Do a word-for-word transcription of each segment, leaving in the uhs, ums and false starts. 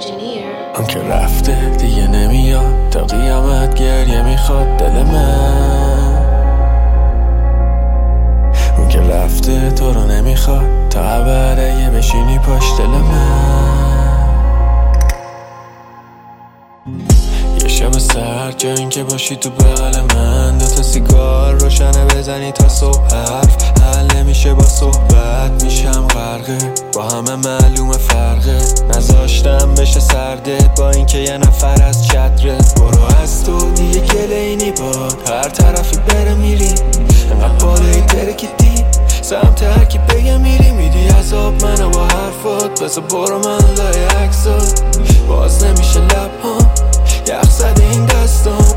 اون که رفته دیگه نمیاد، تا قیامت گریه میخواد دل من. اون که رفته تو رو نمیخواد، تا ابد بشینی پشت دل من. یه شب سرد جا این که باشی تو بغل من، دوتا سیگار روشنه بزنی تا صبح، حرف حل نمیشه با صحبت، میشم غرقه با همه معلومه فرقه، نذاشتم بشه سردت با اینکه یه نفر از چتره. برو از تو دیگه گلینی باد، هر طرفی بره میری، انقدر بالایی ترکیدی سمت هرکی بگه میری، میدی عذاب منو با حرفات، بسا برو من لای عکسات، باز نمیشه لبهام یخ زده این دستام.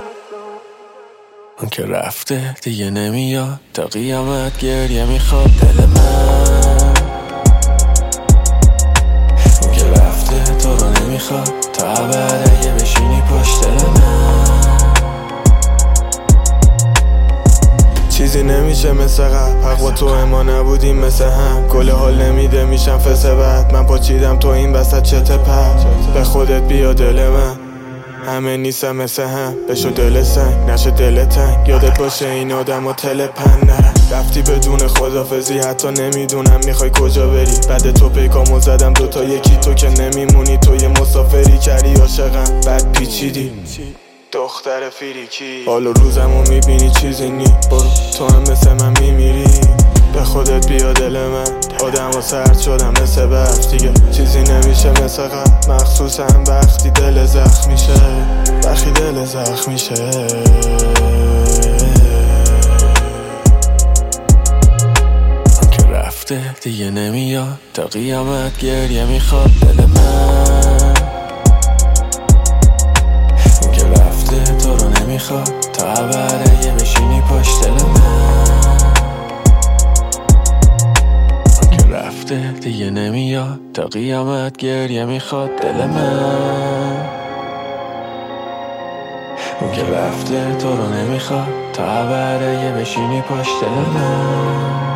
اون که رفته دیگه نمیاد، تا قیامت گریه میخواد دل من. اون که رفته تو رو نمیخواد، تا ابد بشینی پشت دل من. چیزی نمیشه مثل قبل، حق با تو ما نبودیم مثل هم، گل حال نمیده میشم فسه بعد، من پاچیدم تو این وسط چته پد، به خودت بیا دل من، همه نیستم مثل هم، بشو دل سنگ نشه دل تنگ، یادت باشه این آدم و تل پن نرم، رفتی بدون خدافزی حتی نمیدونم میخوای کجا بری، بعد تو پیکامو زدم دوتا یکی تو که نمیمونی، تو یه مسافری کردی عاشقم بعد پیچیدی دختر فیریکی، حال و روزمو میبینی چیزی نی، برو تو هم مثل من میمیری، به خودت بیا دل من، آدم و سرد شدم مثل برف دیگه، چیزی نمیشه مثل قبل، مخصوصا وقتی دل زخم میشه، وقتی دل زخم میشه. اون که رفته دیگه نمیاد، تا قیامت گریه میخواد دل من. اون که رفته تو رو نمیخواد، تا ابد بشینی پشت دل من. اون که رفته دیگه نمیاد، تا قیامت گریه میخواد دل من. اون که رفته تو رو نمیخواد، تا ابد بشینی پشت دل من.